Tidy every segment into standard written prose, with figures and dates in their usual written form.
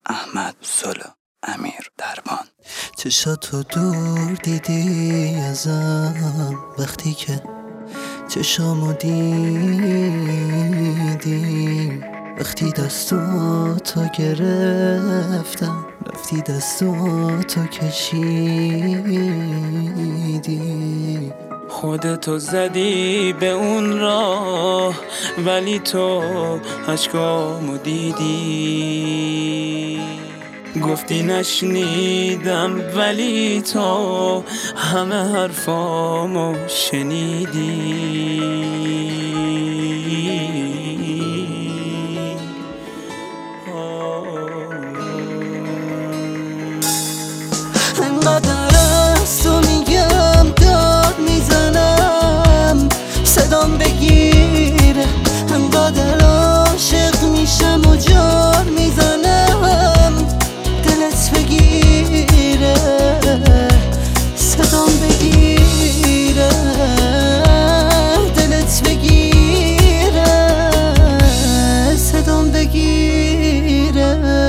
احمد سولو امیر دربان. چشاتو دور دیدی ازم وقتی که چشامو دیدی، وقتی دستاتو گرفتم رفتی دستاتو کشیدی. خودتو زدی به اون راه ولی تو اشکامو دیدی. گفتی نشنیدم ولی تو همه حرفامو شنیدی. انقدر از تو میگم داد میزنم صدام بگیره، انقدر عاشق میشم و جار میزنم دلت بگیره، صدام بگیره دلت بگیره، صدام بگیره.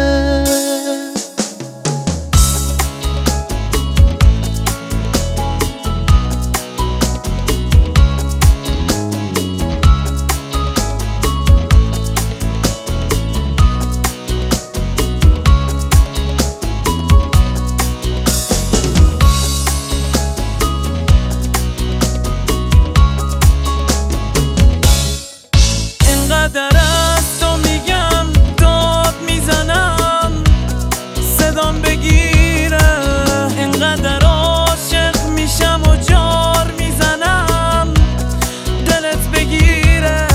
انقدر از تو میگم داد میزنم صدام بگیره، انقدر عاشق میشم و جار میزنم دلت بگیره،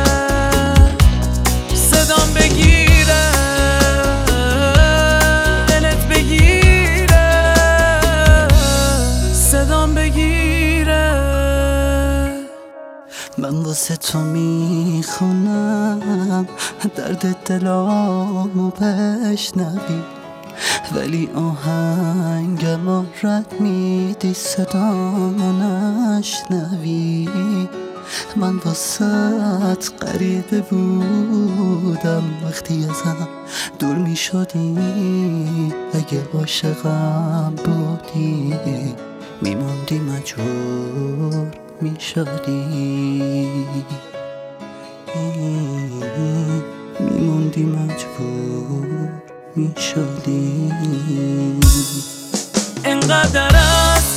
صدام بگیره دلت بگیره، صدام بگیره. من واسه تو میخونم درد دلامو بشنوی، ولی آهنگمو رد میدی صدامو نشنوی. من واسهت غریبه بودم وقتی ازم دور میشدی، اگه عاشقم بودی میموندی مجبور میشدی، میموندی مجبور میشدی. انقدر از